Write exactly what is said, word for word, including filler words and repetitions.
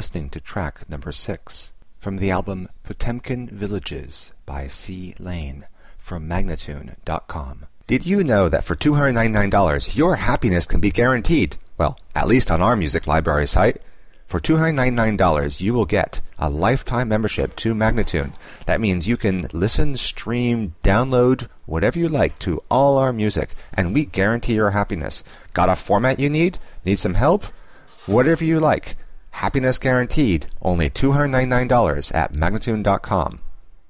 listening to track number six from the album Potemkin Villages by C. Lane from Magnatune dot com. Did you know that for two hundred ninety-nine dollars your happiness can be guaranteed? Well, at least on our music library site. For two hundred ninety-nine dollars you will get a lifetime membership to Magnatune. That means you can listen, stream, download, whatever you like to all our music, and we guarantee your happiness. Got a format you need? Need some help? Whatever you like. Happiness guaranteed. Only two hundred ninety-nine dollars at Magnatune dot com.